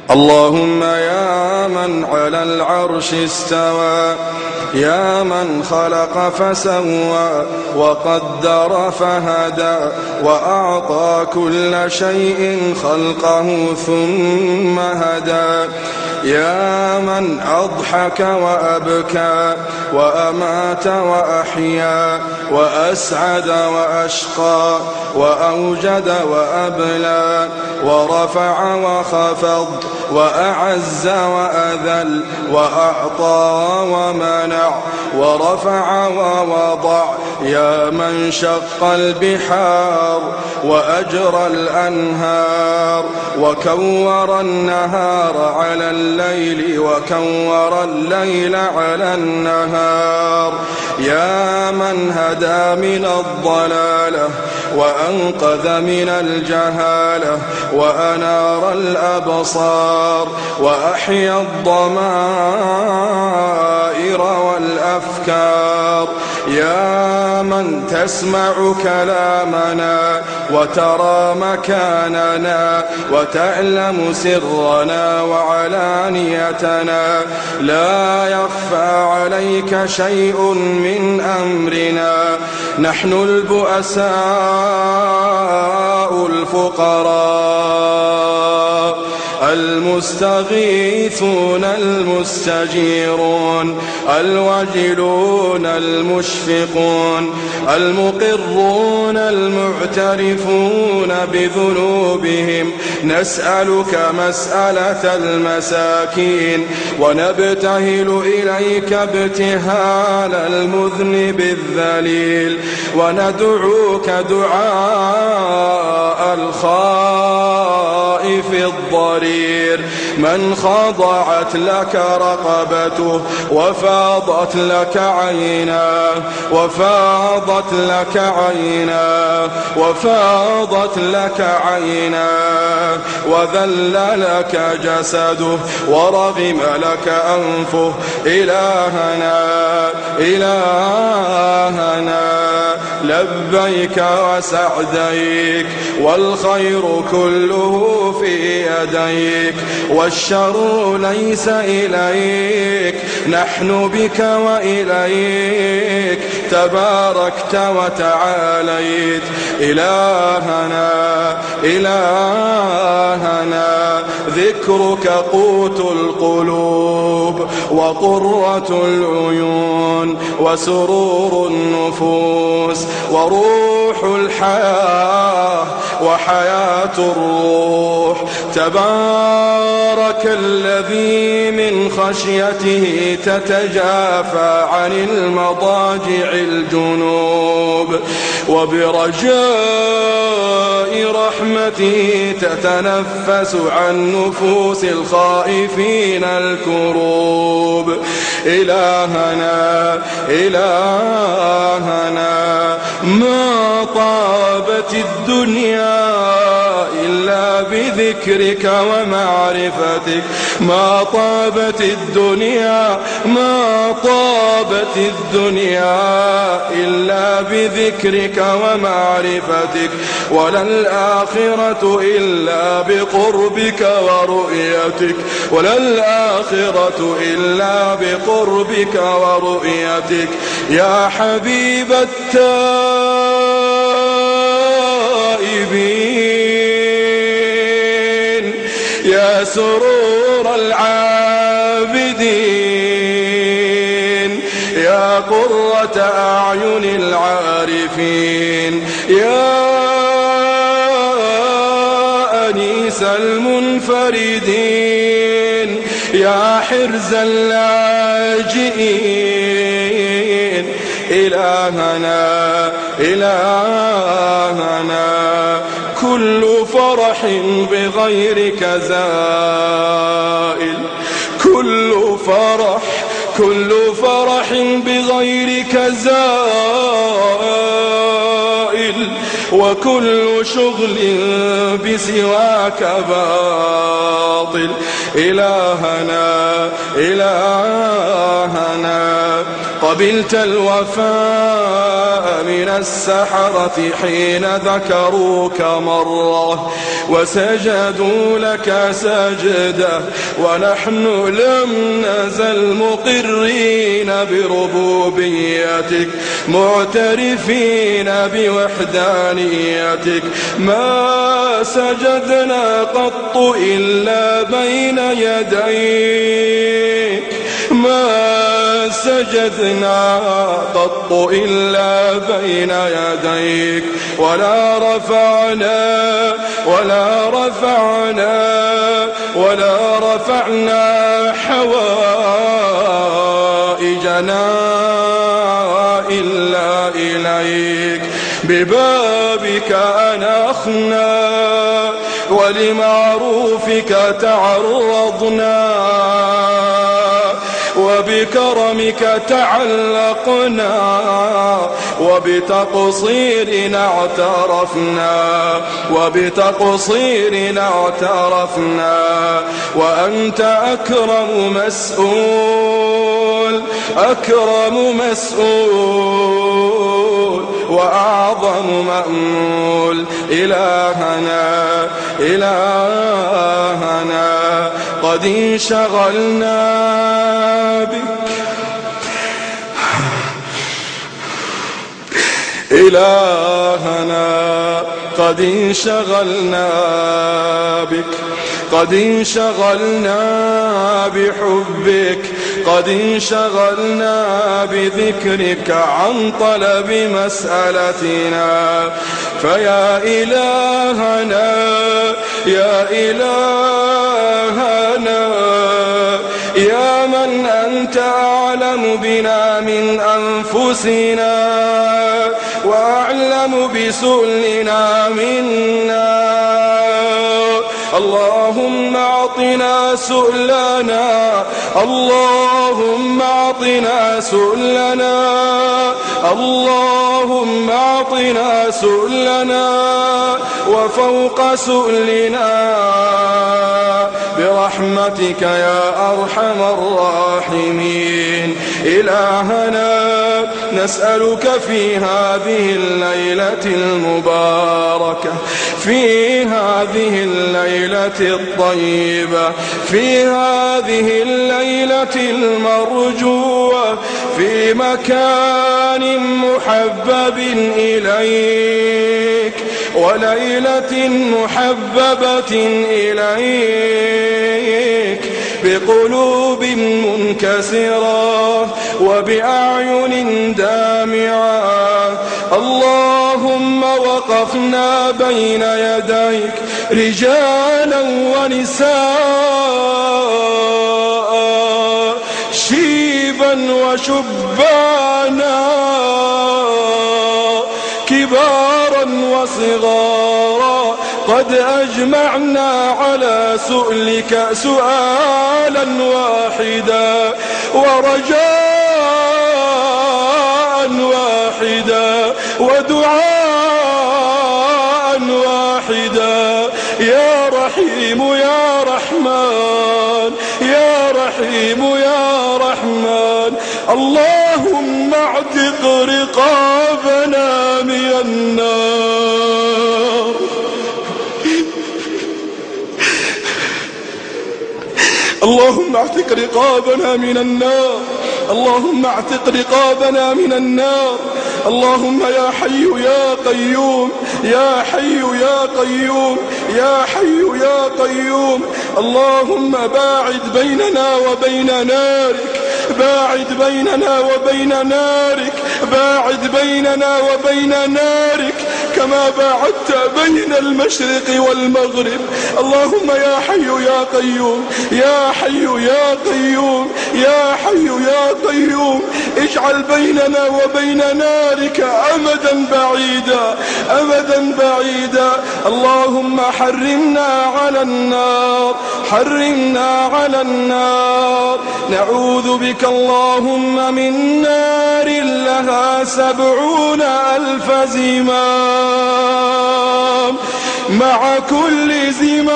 اللهم يا من على العرش استوى، يا من خلق فسوى وقدر فهدى، وأعطى كل شيء خلقه ثم هدى، يا من أضحك وأبكى وأمات وأحيا وأسعد وأشقى وأوجد وأبلى ورفع وخفض وأعز وأذل وأعطى ومنع ورفع ووضع، يا من شق البحار وأجرى الأنهار وكور النهار على الليل وكور الليل على النهار، يا من هدى من الضلالة وأنقذ من الجهالة وأنار الأبصار وأحيا الضمائر والأفكار، يا من تسمع كلامنا وترى مكاننا وتعلم سرنا وعلانيتنا، لا يخفى عليك شيء من أمرنا، نحن البؤساء الفقراء المستغيثون المستجيرون الوجلون المشفقون المقرون المعترفون بذنوبهم، نسألك مسألة المساكين ونبتهل إليك ابتهال المذنب الذليل، وندعوك دعاء الخائف الضرير من خضعت لك رقبته وفاضت لك عيناه وفاضت لك عيناه وفاضت لك عيناه وذل لك جسده ورغم لك أنفه، إلهنا إلهنا لبيك وسعديك، والخير كله في يديك والشر ليس إليك، نحن بك وإليك تباركت وتعاليت، إلهنا إلهنا ذكرك قوت القلوب وقرة العيون وسرور النفوس وروح الحياة وحياة الروح، تبارك الذي من خشيته تتجافى عن المضاجع الجنوب، وبرجاء رحمته تتنفس عن نفوس الخائفين الكروب، إلهنا إلهنا ما طابت الدنيا إلا بذكرك ومعرفتك، ما طابت الدنيا ما طابت الدنيا إلا بذكرك ومعرفتك، ولا الآخرة إلا بقربك ورؤيتك، ولا الآخرة إلا بقربك ورؤيتك، يا حبيب التائبين، يا سرور العابدين، يا قرة أعين العارفين، يا أنيس المنفردين، يا حرز اللاجئين، إلهنا إلهنا كل فرح بغيرك زائل، كل فرح بغيرك زائل، وكل شغل بسواك باطل، إلهنا إلهنا قبلت الوفاء من السحرة حين ذكروك مرة وسجدوا لك سجدة، ونحن لم نزل مقرين بربوبيتك معترفين بوحدانيتك. ما سجدنا قط إلا بين يديك، ما سجدنا قط إلا بين يديك، ولا رفعنا حوائجنا إلا إليك. ببابك أنخنا ولمعروفك تعرضنا، وبكرمك تعلقنا، وبتقصيرنا اعترفنا، وأنت أكرم مسؤول وأعظم مأمول. إلهنا قد انشغلنا بك، إلهنا قد انشغلنا بك، قد انشغلنا بحبك، قد انشغلنا بذكرك عن طلب مسألتنا. فيا إلهنا يا إلهنا يا من أنت أعلم بنا من أنفسنا وأعلم بسؤلنا منا، اللهم أعطنا سؤلنا، اللهم أعطنا سؤلنا، اللهم أعطنا سؤلنا وفوق سؤلنا برحمتك يا أرحم الراحمين. إلهنا نسألك في هذه الليلة المباركة، في هذه الليلة الطيبة، في هذه الليلة المرجوة، في مكان محبب إليك وليلة محببة إليك، بقلوب منكسرة وبأعين دامعة. اللهم وقفنا بين يديك رجالا ونساء، شيبا وشبانا، كبارا وصغارا، قد أجمعنا على سؤلك سؤالا واحدا ورجاء واحدا ودعاء واحدا. يا رحيم يا رحمن، يا رحيم يا رحمن، اللهم اعتق رقابنا من النار، اللهم اعتق رقابنا من النار، اللهم اعتق رقابنا من النار. اللهم يا حي يا قيوم، يا حي يا قيوم، يا حي يا قيوم، اللهم باعد بيننا وبين نارك، باعد بيننا وبين نارك، باعد بيننا وبين نارك كما باعدت بين المشرق والمغرب. اللهم يا حي يا قيوم، يا حي يا قيوم، يا حي يا قيوم، اجعل بيننا وبين نارك أمدا بعيدا، أمدا بعيدا. اللهم حرمنا على النار، حرمنا على النار. نعوذ بك اللهم من نار لها 70,000 زمام، مع كل زمام